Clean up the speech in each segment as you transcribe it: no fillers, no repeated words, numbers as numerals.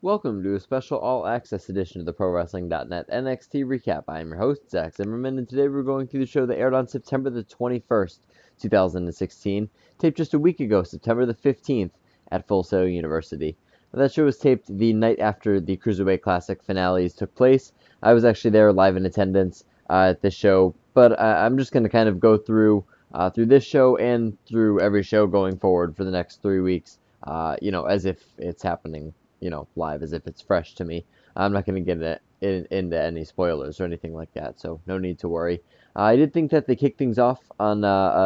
Welcome to a special all-access edition of the ProWrestling.net NXT Recap. I am your host, Zach Zimmerman, and today we're going through the show that aired on September the 21st, 2016, taped just a week ago, September the 15th, at Full Sail University. That show was taped the night after the Cruiserweight Classic finales took place. I was actually there live in attendance at this show, but I'm just going to kind of go through this show and through every show going forward for the next 3 weeks, as if it's happening live, as if it's fresh to me. I'm not going to get into any spoilers or anything like that, so no need to worry. I did think that they kicked things off on,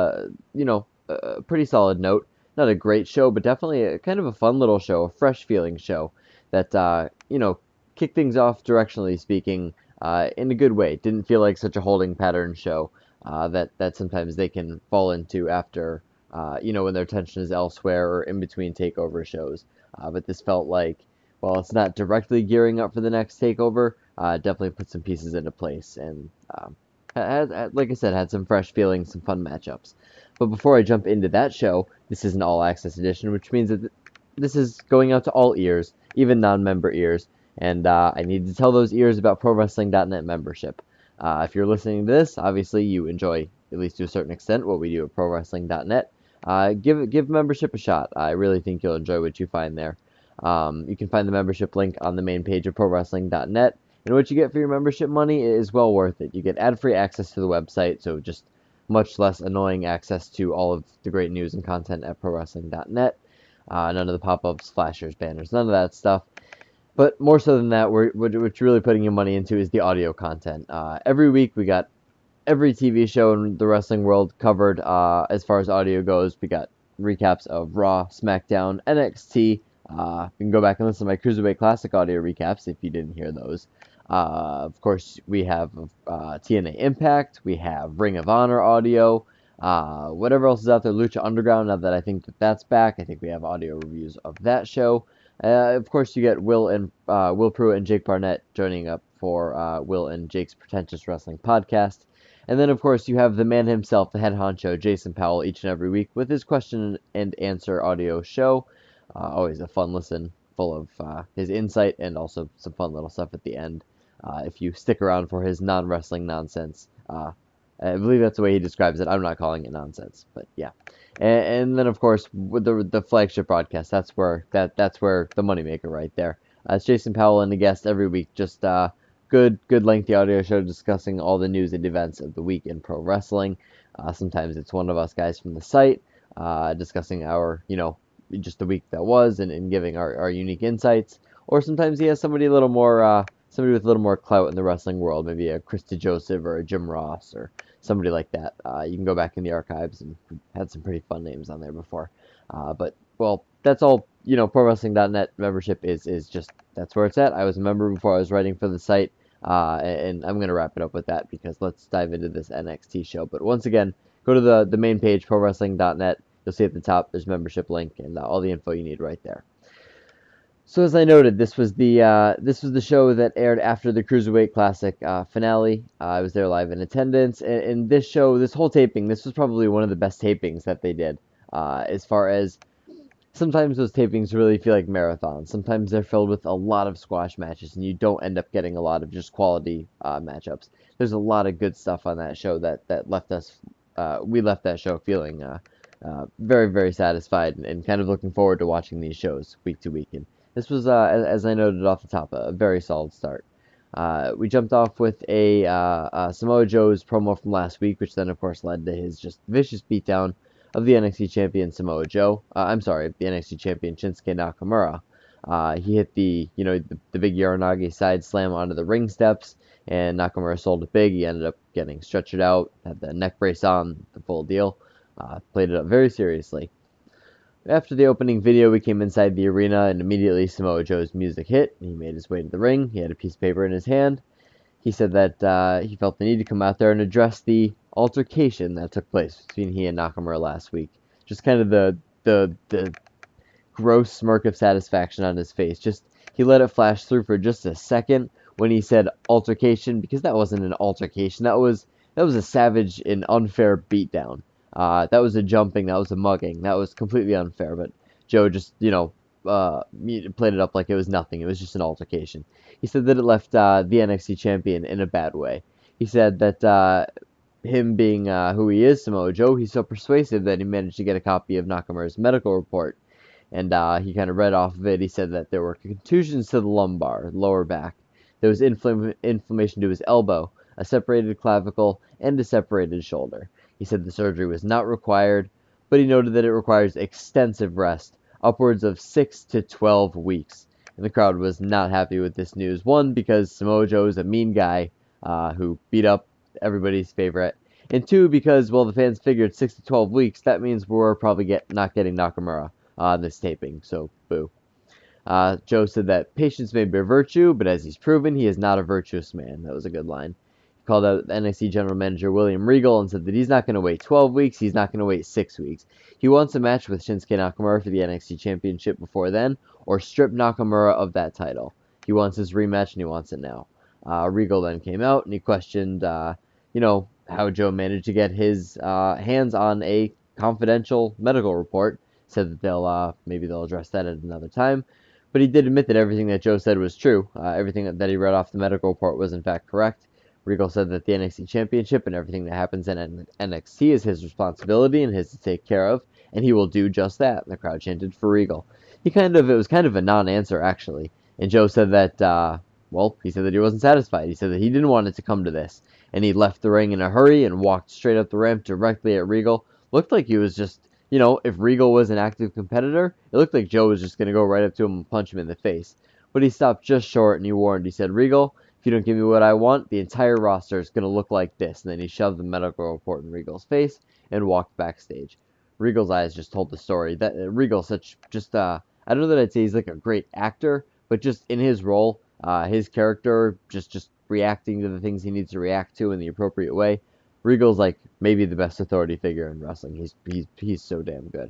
a pretty solid note. Not a great show, but definitely a kind of a fun little show, a fresh feeling show that, kicked things off directionally speaking in a good way. Didn't feel like such a holding pattern show that sometimes they can fall into after, when their attention is elsewhere or in between takeover shows. But this felt like, while it's not directly gearing up for the next takeover, definitely put some pieces into place and, like I said, had some fresh feelings, some fun matchups. But before I jump into that show, this is an all-access edition, which means that this is going out to all ears, even non-member ears, and I need to tell those ears about ProWrestling.net membership. If you're listening to this, obviously you enjoy, at least to a certain extent, what we do at ProWrestling.net. Give membership a shot. I really think you'll enjoy what you find there. You can find the membership link on the main page of ProWrestling.net, and what you get for your membership money is well worth it. You get ad-free access to the website, so just much less annoying access to all of the great news and content at ProWrestling.net. None of the pop-ups, flashers, banners, none of that stuff. But more so than that, what you're really putting your money into is the audio content. Every week we got every TV show in the wrestling world covered as far as audio goes. We got recaps of Raw, SmackDown, NXT. You can go back and listen to my Cruiserweight Classic audio recaps if you didn't hear those. Of course, we have TNA Impact. We have Ring of Honor audio. Whatever else is out there, Lucha Underground. Now that I think that's back, I think we have audio reviews of that show. Of course, you get Will Pruitt and Jake Barnett joining up for Will and Jake's Pretentious Wrestling podcast. And then, of course, you have the man himself, the head honcho, Jason Powell, each and every week with his question and answer audio show. Always a fun listen, full of his insight and also some fun little stuff at the end. If you stick around for his non-wrestling nonsense. I believe that's the way he describes it. I'm not calling it nonsense, but yeah. And then, of course, with the flagship broadcast, that's where the moneymaker right there. It's Jason Powell and a guest every week, just good lengthy audio show discussing all the news and events of the week in pro wrestling. Sometimes it's one of us guys from the site discussing our, just the week that was and giving our unique insights. Or sometimes he has somebody with a little more clout in the wrestling world, maybe a Chris DeJoseph or a Jim Ross or somebody like that. You can go back in the archives and had some pretty fun names on there before. That's all. ProWrestling.net membership is just, that's where it's at. I was a member before I was writing for the site, and I'm going to wrap it up with that because let's dive into this NXT show. But once again, go to the main page, ProWrestling.net. You'll see at the top there's membership link and all the info you need right there. So as I noted, this was the show that aired after the Cruiserweight Classic finale. I was there live in attendance, and this whole taping, this was probably one of the best tapings that they did. As far as sometimes those tapings really feel like marathons. Sometimes they're filled with a lot of squash matches, and you don't end up getting a lot of just quality matchups. There's a lot of good stuff on that show that left us. We left that show feeling very, very satisfied and kind of looking forward to watching these shows week to week. And this was, as I noted off the top, a very solid start. We jumped off with a Samoa Joe's promo from last week, which then, of course, led to his just vicious beatdown of the NXT champion Samoa Joe. The NXT champion Shinsuke Nakamura. He hit the big Uranage side slam onto the ring steps, and Nakamura sold it big. He ended up getting stretchered out, had the neck brace on, the full deal. Played it up very seriously. After the opening video, we came inside the arena, and immediately Samoa Joe's music hit. He made his way to the ring. He had a piece of paper in his hand. He said that he felt the need to come out there and address the altercation that took place between he and Nakamura last week. Just kind of the gross smirk of satisfaction on his face. Just he let it flash through for just a second when he said altercation, because that wasn't an altercation. That was a savage and unfair beatdown. That was a jumping, that was a mugging, that was completely unfair, but Joe just, played it up like it was nothing. It was just an altercation. He said that it left the NXT champion in a bad way. He said that him being who he is, Samoa Joe, he's so persuasive that he managed to get a copy of Nakamura's medical report. And he kind of read off of it. He said that there were contusions to the lumbar, lower back. There was inflammation to his elbow, a separated clavicle, and a separated shoulder. He said the surgery was not required, but he noted that it requires extensive rest, upwards of 6 to 12 weeks. And the crowd was not happy with this news. One, because Samoa Joe is a mean guy who beat up everybody's favorite. And two, because, well, the fans figured 6 to 12 weeks, that means we're probably not getting Nakamura on this taping, so boo. Joe said that patience may be a virtue, but as he's proven, he is not a virtuous man. That was a good line. He called out NXT General Manager William Regal and said that he's not going to wait 12 weeks, he's not going to wait 6 weeks. He wants a match with Shinsuke Nakamura for the NXT Championship before then, or strip Nakamura of that title. He wants his rematch, and he wants it now. Regal then came out, and he questioned, how Joe managed to get his hands on a confidential medical report. Said that maybe they'll address that at another time. But he did admit that everything that Joe said was true. Everything that he read off the medical report was in fact correct. Regal said that the NXT Championship and everything that happens in NXT is his responsibility and his to take care of, and he will do just that. And the crowd chanted for Regal. It was kind of a non-answer, actually. And Joe said that, he said that he wasn't satisfied. He said that he didn't want it to come to this. And he left the ring in a hurry and walked straight up the ramp directly at Regal. Looked like he was just, if Regal was an active competitor, it looked like Joe was just going to go right up to him and punch him in the face. But he stopped just short and he warned. He said, Regal, if you don't give me what I want, the entire roster is going to look like this. And then he shoved the medical report in Regal's face and walked backstage. Regal's eyes just told the story. That Regal's I don't know that I'd say he's like a great actor, but just in his role, his character, just reacting to the things he needs to react to in the appropriate way. Regal's like maybe the best authority figure in wrestling. He's so damn good.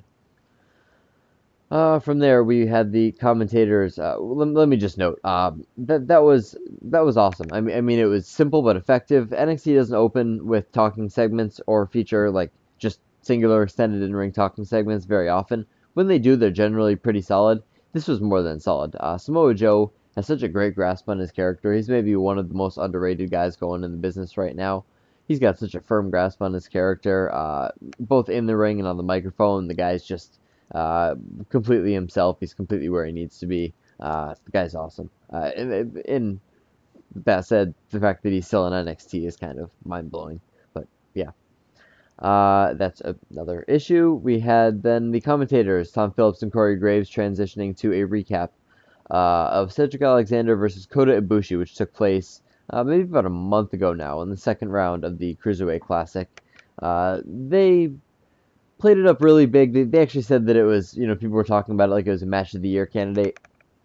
From there we had the commentators. Let me just note that was awesome. I mean it was simple but effective. NXT doesn't open with talking segments or feature like just singular extended in-ring talking segments very often. When they do, they're generally pretty solid. This was more than solid. Samoa Joe has such a great grasp on his character. He's maybe one of the most underrated guys going in the business right now. He's got such a firm grasp on his character, both in the ring and on the microphone. The guy's just completely himself. He's completely where he needs to be. The guy's awesome. And that said, the fact that he's still in NXT is kind of mind-blowing. But, yeah. That's another issue. We had then the commentators, Tom Phillips and Corey Graves, transitioning to a recap of Cedric Alexander versus Kota Ibushi, which took place maybe about a month ago now in the second round of the Cruiserweight Classic. They played it up really big. They actually said that it was, people were talking about it like it was a match of the year candidate.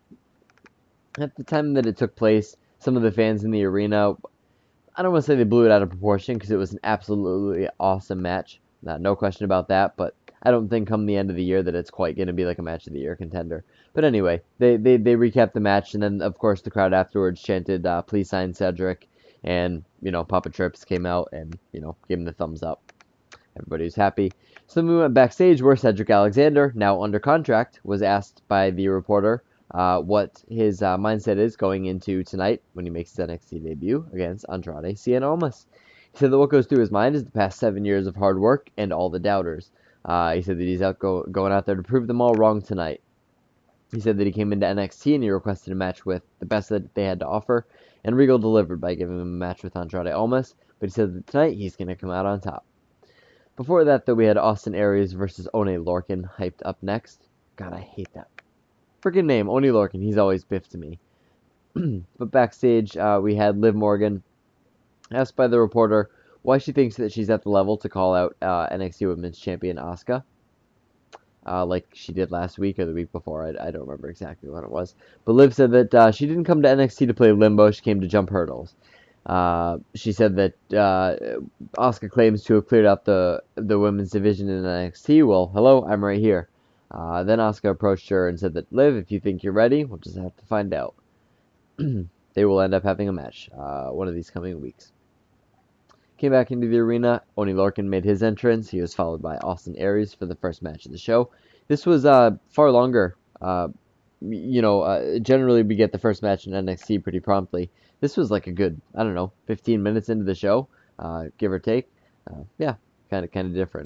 At the time that it took place, some of the fans in the arena, I don't want to say they blew it out of proportion because it was an absolutely awesome match. No question about that, but I don't think come the end of the year that it's quite going to be like a match of the year contender. But anyway, they recapped the match, and then, of course, the crowd afterwards chanted, please sign Cedric, and, Papa Trips came out and, gave him the thumbs up. Everybody was happy. So then we went backstage where Cedric Alexander, now under contract, was asked by the reporter what his mindset is going into tonight when he makes his NXT debut against Andrade Cien Almas. He said that what goes through his mind is the past 7 years of hard work and all the doubters. He said that he's going out there to prove them all wrong tonight. He said that he came into NXT and he requested a match with the best that they had to offer, and Regal delivered by giving him a match with Andrade Almas, but he said that tonight he's going to come out on top. Before that, though, we had Austin Aries versus Oney Lorcan hyped up next. God, I hate that freaking name, Oney Lorcan. He's always Biff to me. But backstage, we had Liv Morgan asked by the reporter why she thinks that she's at the level to call out NXT Women's Champion Asuka, like she did last week or the week before. I don't remember exactly when it was. But Liv said that she didn't come to NXT to play limbo. She came to jump hurdles. She said that Asuka claims to have cleared out the women's division in NXT. Well, hello, I'm right here. Then Asuka approached her and said that, Liv, if you think you're ready, we'll just have to find out. They will end up having a match one of these coming weeks. Came back into the arena. Oney Lorcan made his entrance. He was followed by Austin Aries for the first match of the show. This was far longer generally we get the first match in NXT pretty promptly. This was like a good, I don't know, 15 minutes into the show, give or take. Yeah, kind of different.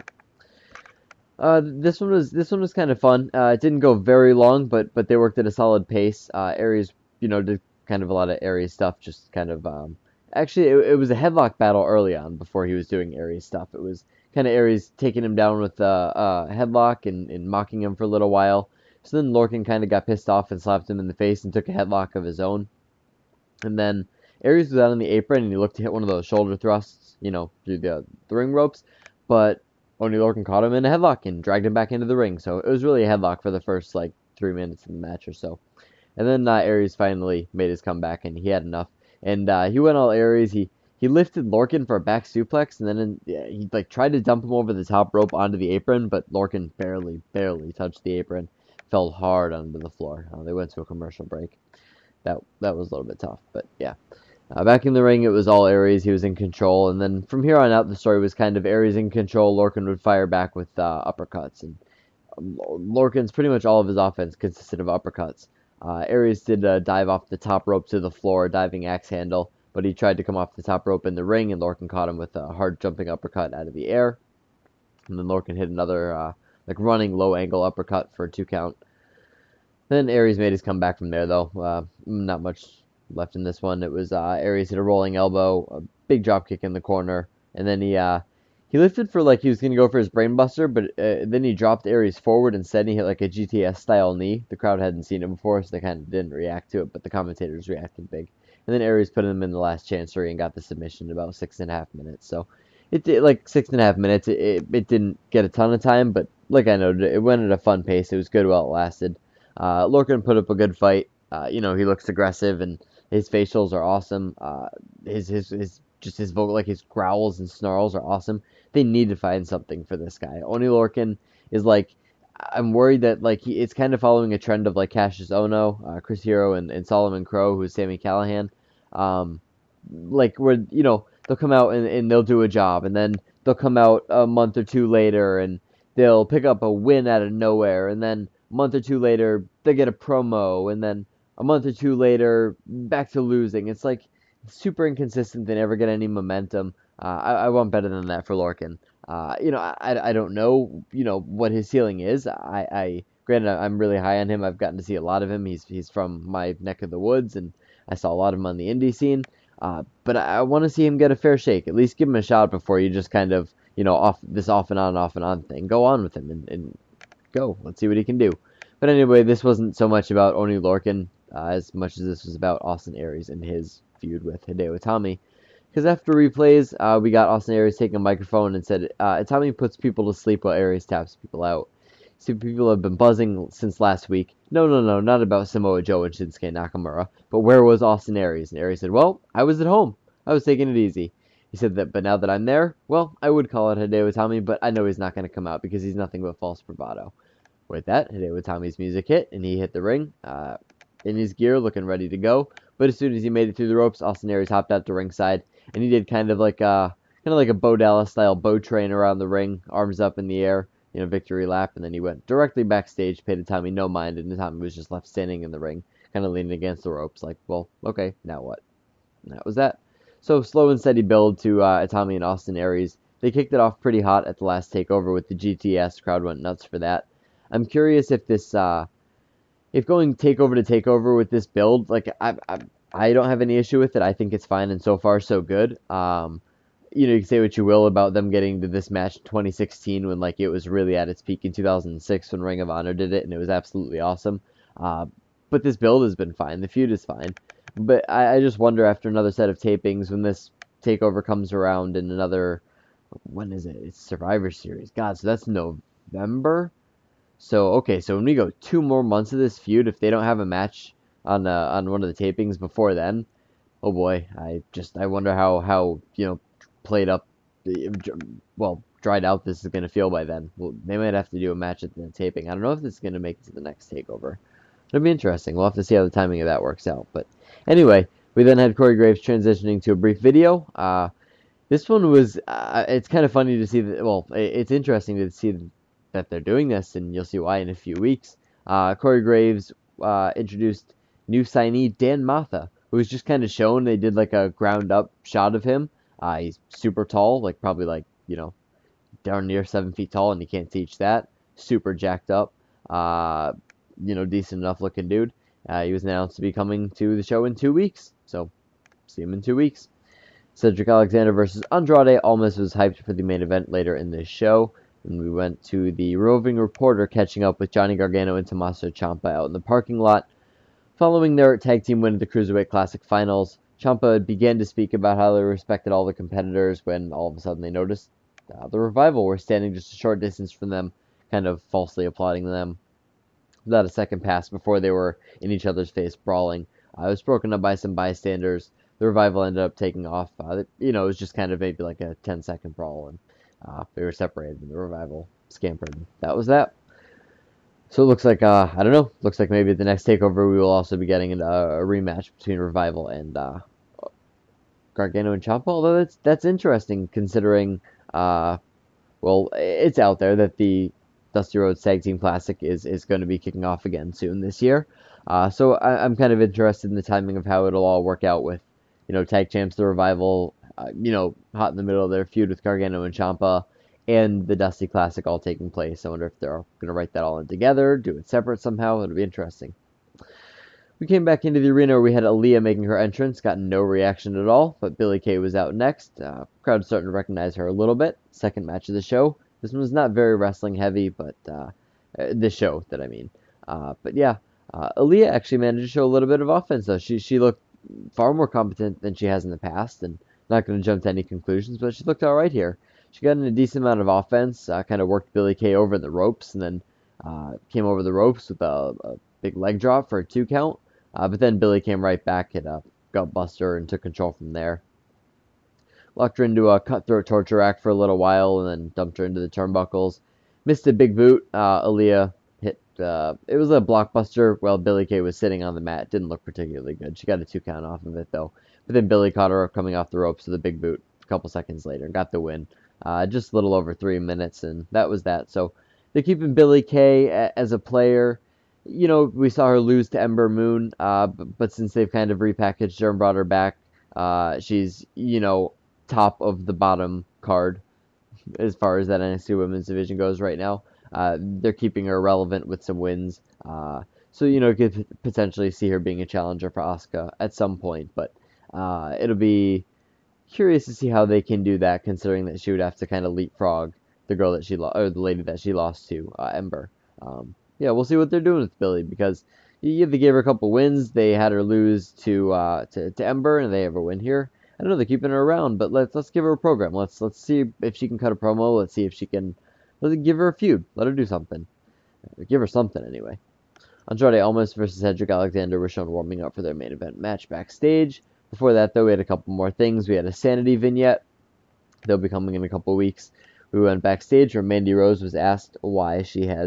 This one was kind of fun. It didn't go very long, but they worked at a solid pace. Aries, did kind of a lot of Aries stuff. Just kind of actually, it was a headlock battle early on before he was doing Aries stuff. It was kind of Aries taking him down with a headlock and mocking him for a little while. So then Lorcan kind of got pissed off and slapped him in the face and took a headlock of his own. And then Aries was out on the apron and he looked to hit one of those shoulder thrusts, through the ring ropes, but Oney Lorcan caught him in a headlock and dragged him back into the ring. So it was really a headlock for the first like 3 minutes of the match or so. And then Aries finally made his comeback and he had enough. And he went all Aries. He lifted Lorcan for a back suplex and then he like tried to dump him over the top rope onto the apron, but Lorcan barely touched the apron, fell hard onto the floor. They went to a commercial break. That was a little bit tough, but yeah. Back in the ring, it was all Aries. He was in control, and then from here on out, the story was kind of Aries in control. Lorcan would fire back with uppercuts, and Lorcan's pretty much all of his offense consisted of uppercuts. Aries did dive off the top rope to the floor, diving axe handle, but he tried to come off the top rope in the ring, and Lorcan caught him with a hard jumping uppercut out of the air. And then Lorcan hit another like running low angle uppercut for a 2 count. Then Aries made his comeback from there, though. Not much left in this one. It was Aries hit a rolling elbow, a big drop kick in the corner, and then he lifted for like he was gonna go for his brainbuster, but then he dropped Aries forward instead. And he hit like a GTS style knee. The crowd hadn't seen it before, so they kind of didn't react to it, but the commentators reacted big. And then Aries put him in the last chancery and got the submission in about 6.5 minutes. So it did like 6.5 minutes. It didn't get a ton of time, but like I noted, it went at a fun pace. It was good while it lasted. Lorcan put up a good fight. He looks aggressive and his facials are awesome. His vocal, like his growls and snarls are awesome. They need to find something for this guy. Oney Lorcan is like, I'm worried that like it's kind of following a trend of like Cassius Ohno, Chris Hero, and Solomon Crow, who's Sami Callihan. Like where they'll come out and they'll do a job, and then they'll come out a month or two later and they'll pick up a win out of nowhere, and then a month or two later they get a promo, and then a month or two later back to losing. It's like super inconsistent. They never get any momentum. I want better than that for Lorcan. I don't know, what his ceiling is. Granted, I'm really high on him. I've gotten to see a lot of him. He's from my neck of the woods, and I saw a lot of him on the indie scene. But I want to see him get a fair shake. At least give him a shot before you just kind of, off and on thing. Go on with him and go. Let's see what he can do. But anyway, this wasn't so much about Oney Lorcan as much as this was about Austin Aries and his feud with Hideo Itami. Because after replays, we got Austin Aries taking a microphone and said, Itami puts people to sleep while Aries taps people out. See, people have been buzzing since last week. No, not about Samoa Joe and Shinsuke Nakamura, but where was Austin Aries? And Aries said, well, I was at home. I was taking it easy. He said that, but now that I'm there, well, I would call it Hideo Itami, but I know he's not going to come out because he's nothing but false bravado. With that, Hideo Itami's music hit, and he hit the ring in his gear, looking ready to go. But as soon as he made it through the ropes, Austin Aries hopped out to ringside, and he did kind of like a Bo Dallas style bow train around the ring, arms up in the air, victory lap, and then he went directly backstage, paid Itami no mind, and Itami was just left standing in the ring, kind of leaning against the ropes, like, well, okay, now what? And that was that. So slow and steady build to Itami and Austin Aries. They kicked it off pretty hot at the last takeover with the GTS. Crowd went nuts for that. I'm curious if this, if going takeover to takeover with this build, like I don't have any issue with it. I think it's fine, and so far so good. You can say what you will about them getting to this match in 2016 when like it was really at its peak in 2006 when Ring of Honor did it, and it was absolutely awesome. But this build has been fine. The feud is fine. But I just wonder after another set of tapings when this takeover comes around in another, when is it? It's Survivor Series. God, so that's November. So okay, so when we go 2 more months of this feud, if they don't have a match on one of the tapings before then, oh boy, I wonder how played up, well, dried out this is gonna feel by then. Well, they might have to do a match at the taping. I don't know if this is gonna make it to the next takeover. It'll be interesting. We'll have to see how the timing of that works out. But anyway, we then had Corey Graves transitioning to a brief video. This one was, it's kind of funny to see that, well, it's interesting to see that they're doing this, and you'll see why in a few weeks. Corey Graves introduced new signee Dan Matha, who was just kind of shown. They did like a ground up shot of him. He's super tall, like probably like darn near 7 feet tall, and you can't teach that. Super jacked up, uh, decent enough looking dude. He was announced to be coming to the show in 2 weeks, so see him in 2 weeks. Cedric Alexander versus Andrade Almas was hyped for the main event later in this show. And we went to the roving reporter catching up with Johnny Gargano and Tommaso Ciampa out in the parking lot. Following their tag team win at the Cruiserweight Classic Finals, Ciampa began to speak about how they respected all the competitors when all of a sudden they noticed the Revival were standing just a short distance from them, kind of falsely applauding them. Without a second pass before they were in each other's face brawling. It was broken up by some bystanders. The Revival ended up taking off. It was just kind of maybe like a 10-second brawl, and they were separated, and the Revival scampered. That was that. So it looks like, I don't know, looks like maybe at the next TakeOver we will also be getting a rematch between Revival and Gargano and Ciampa, although that's interesting considering, well, it's out there that the Dusty Rhodes Tag Team Classic is going to be kicking off again soon this year. So I'm kind of interested in the timing of how it'll all work out with, Tag Champs, the Revival, hot in the middle of their feud with Gargano and Ciampa, and the Dusty Classic all taking place. I wonder if they're going to write that all in together, do it separate somehow. It'll be interesting. We came back into the arena where we had Aaliyah making her entrance, got no reaction at all, but Billie Kay was out next. Crowd starting to recognize her a little bit. Second match of the show. This one was not very wrestling heavy, but the show that I mean. But yeah, Aaliyah actually managed to show a little bit of offense though. She looked far more competent than she has in the past, and not going to jump to any conclusions, but she looked all right here. She got in a decent amount of offense, kind of worked Billie Kay over the ropes, and then came over the ropes with a big leg drop for a 2 count. But then Billie came right back, hit a gut buster, and took control from there. Locked her into a cutthroat torture rack for a little while, and then dumped her into the turnbuckles. Missed a big boot. Aaliyah hit. It was a blockbuster while Billie Kay was sitting on the mat. Didn't look particularly good. She got a 2 count off of it though. But then Billie caught her coming off the ropes with a big boot a couple seconds later and got the win. Just a little over 3 minutes, and that was that. So they're keeping Billie Kay as a player. We saw her lose to Ember Moon, but since they've kind of repackaged her and brought her back, she's, top of the bottom card as far as that NXT Women's Division goes right now. They're keeping her relevant with some wins. So, could potentially see her being a challenger for Asuka at some point, but it'll be curious to see how they can do that, considering that she would have to kind of leapfrog the girl that or the lady that she lost to, Ember. Yeah, we'll see what they're doing with Billie, because they gave her a couple wins. They had her lose to Ember, and they have a win here. I don't know, they're keeping her around, but let's give her a program. Let's see if she can cut a promo. Let's see if she can. Let's give her a feud. Let her do something. Give her something anyway. Andrade Almas versus Cedric Alexander were shown warming up for their main event match backstage. Before that, though, we had a couple more things. We had a Sanity vignette. They'll be coming in a couple weeks. We went backstage where Mandy Rose was asked why she had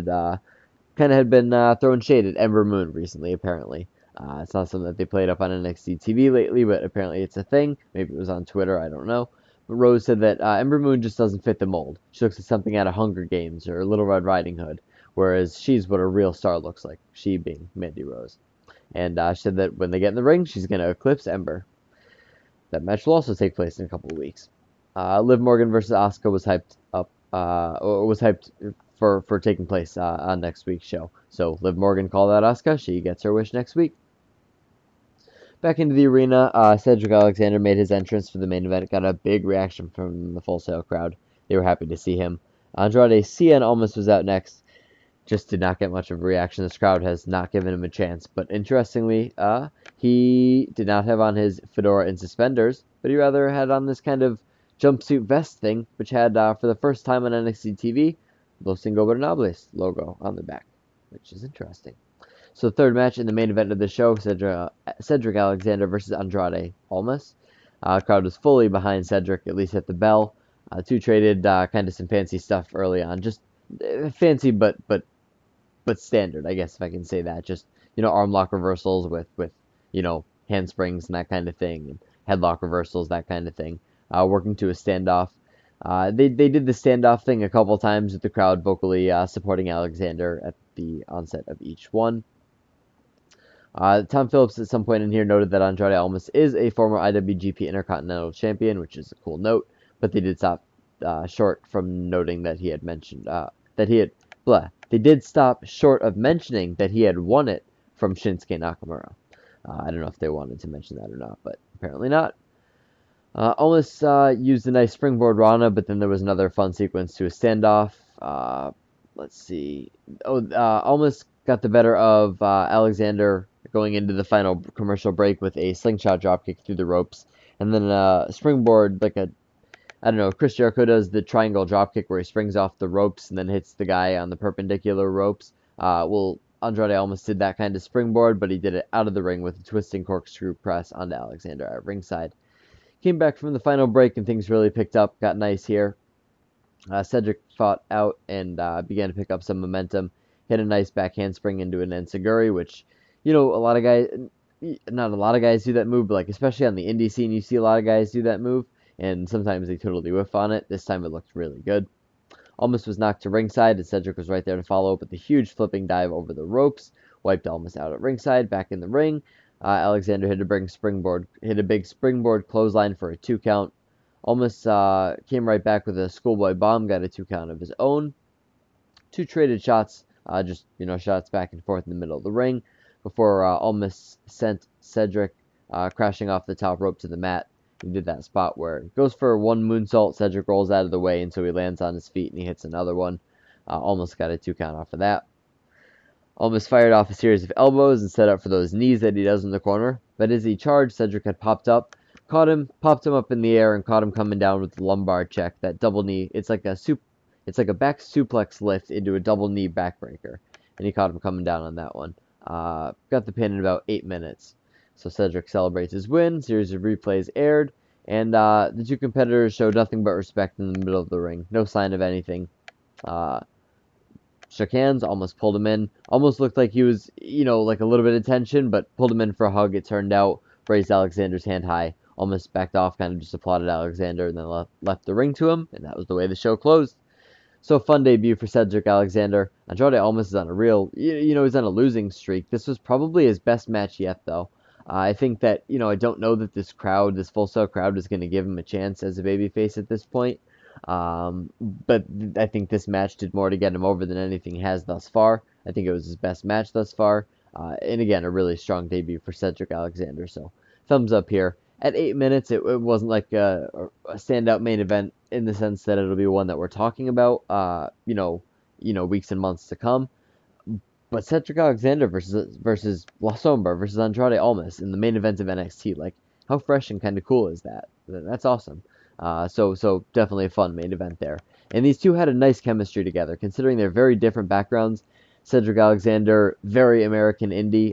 been throwing shade at Ember Moon recently, apparently. It's not something that they played up on NXT TV lately, but apparently it's a thing. Maybe it was on Twitter, I don't know. But Rose said that Ember Moon just doesn't fit the mold. She looks like something out of Hunger Games or Little Red Riding Hood, whereas she's what a real star looks like, she being Mandy Rose. And she said that when they get in the ring, she's going to eclipse Ember. That match will also take place in a couple of weeks. Liv Morgan versus Asuka was hyped up, for taking place on next week's show. So Liv Morgan called out Asuka. She gets her wish next week. Back into the arena, Cedric Alexander made his entrance for the main event. Got a big reaction from the Full Sail crowd. They were happy to see him. Andrade Cien Almas was out next. Just did not get much of a reaction. This crowd has not given him a chance. But interestingly, he did not have on his fedora and suspenders, but he rather had on this kind of jumpsuit vest thing, which had, for the first time on NXT TV, Los Ingobernables logo on the back, which is interesting. So the third match in the main event of the show, Cedric Alexander versus Andrade Almas. Crowd was fully behind Cedric, at least at the bell. Two traded kind of some fancy stuff early on, just fancy but standard, I guess, if I can say that. Just arm lock reversals with handsprings and that kind of thing, and headlock reversals, that kind of thing. Working to a standoff. They did the standoff thing a couple times with the crowd vocally supporting Alexander at the onset of each one. Tom Phillips at some point in here noted that Andrade Almas is a former IWGP Intercontinental Champion, which is a cool note, but they did stop short from noting that he had mentioned that he had blah. They did stop short of mentioning that he had won it from Shinsuke Nakamura. I don't know if they wanted to mention that or not, but apparently not. Almost used a nice springboard Rana, but then there was another fun sequence to a standoff. Let's see. Almost got the better of Alexander going into the final commercial break with a slingshot dropkick through the ropes, and then a springboard, like a, I don't know, Chris Jericho does the triangle dropkick where he springs off the ropes and then hits the guy on the perpendicular ropes. Well, Andrade almost did that kind of springboard, but he did it out of the ring with a twisting corkscrew press onto Alexander at ringside. Came back from the final break and things really picked up, got nice here. Cedric fought out and began to pick up some momentum. Hit a nice back handspring into an enziguri, which, a lot of guys, not a lot of guys do that move, but like especially on the indie scene, you see a lot of guys do that move, and sometimes they totally whiff on it. This time it looked really good. Almas was knocked to ringside, and Cedric was right there to follow up with a huge flipping dive over the ropes. Wiped Almas out at ringside, back in the ring. Alexander hit a big springboard clothesline for a 2 count. Almas came right back with a schoolboy bomb, got a 2 count of his own. 2 traded shots, shots back and forth in the middle of the ring before Almas sent Cedric crashing off the top rope to the mat. He did that spot where it goes for one moonsault, Cedric rolls out of the way until he lands on his feet and he hits another one. Almost got a 2 count off of that. Almas fired off a series of elbows and set up for those knees that he does in the corner. But as he charged, Cedric had popped up, caught him, popped him up in the air, and caught him coming down with the lumbar check. That double knee, it's like a back suplex lift into a double knee backbreaker, and he caught him coming down on that one. Got the pin in about 8 minutes. So Cedric celebrates his win. Series of replays aired, and the two competitors showed nothing but respect in the middle of the ring. No sign of anything. Shook hands, almost pulled him in. Almost looked like he was, like a little bit of tension, but pulled him in for a hug. It turned out, raised Alexander's hand high. Almost backed off, kind of just applauded Alexander, and then left the ring to him, and that was the way the show closed. So fun debut for Cedric Alexander. Andrade Almas is on a real, he's on a losing streak. This was probably his best match yet, though. I think that, I don't know that this Full Sail crowd is going to give him a chance as a babyface at this point. But I think this match did more to get him over than anything has thus far. I think it was his best match thus far. And again, a really strong debut for Cedric Alexander. So thumbs up here. At 8 minutes, it wasn't like a standout main event in the sense that it'll be one that we're talking about, weeks and months to come. But Cedric Alexander versus La Sombra versus Andrade Almas in the main event of NXT, like how fresh and kind of cool is that? That's awesome. So definitely a fun main event there. And these two had a nice chemistry together, considering their very different backgrounds. Cedric Alexander, very American indie,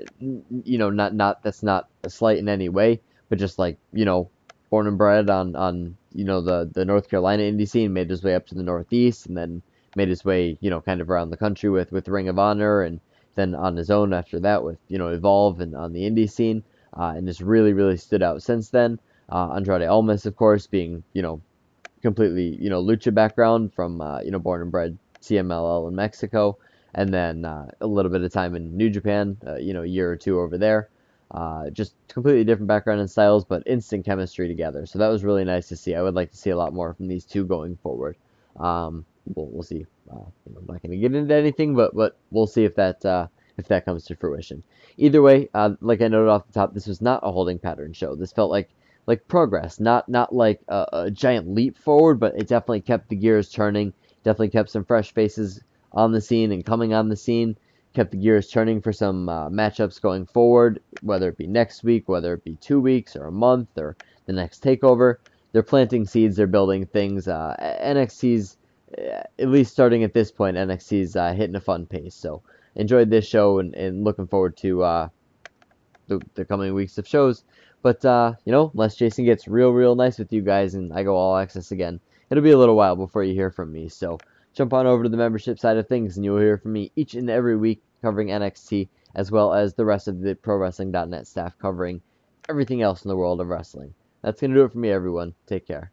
not that's not a slight in any way, but just like, born and bred on the North Carolina indie scene, made his way up to the Northeast, and then made his way, kind of around the country with Ring of Honor, and then on his own after that with, Evolve and on the indie scene, and has really, really stood out since then. Andrade Almas, of course, being, completely, lucha background from, born and bred CMLL in Mexico, and then a little bit of time in New Japan, a year or two over there. Just completely different background and styles, but instant chemistry together. So that was really nice to see. I would like to see a lot more from these two going forward. We'll see. I'm not going to get into anything, but we'll see if that comes to fruition. Either way, like I noted off the top, this was not a holding pattern show. This felt like progress, not like a giant leap forward, but it definitely kept the gears turning. Definitely kept some fresh faces on the scene and coming on the scene. Kept the gears turning for some matchups going forward, whether it be next week, whether it be 2 weeks or a month or the next takeover. They're planting seeds, they're building things. NXT's, at least starting at this point, NXT's hitting a fun pace. So enjoyed this show and looking forward to the coming weeks of shows. But, unless Jason gets real nice with you guys and I go all access again, it'll be a little while before you hear from me. So jump on over to the membership side of things and you'll hear from me each and every week covering NXT, as well as the rest of the ProWrestling.net staff covering everything else in the world of wrestling. That's going to do it for me, everyone. Take care.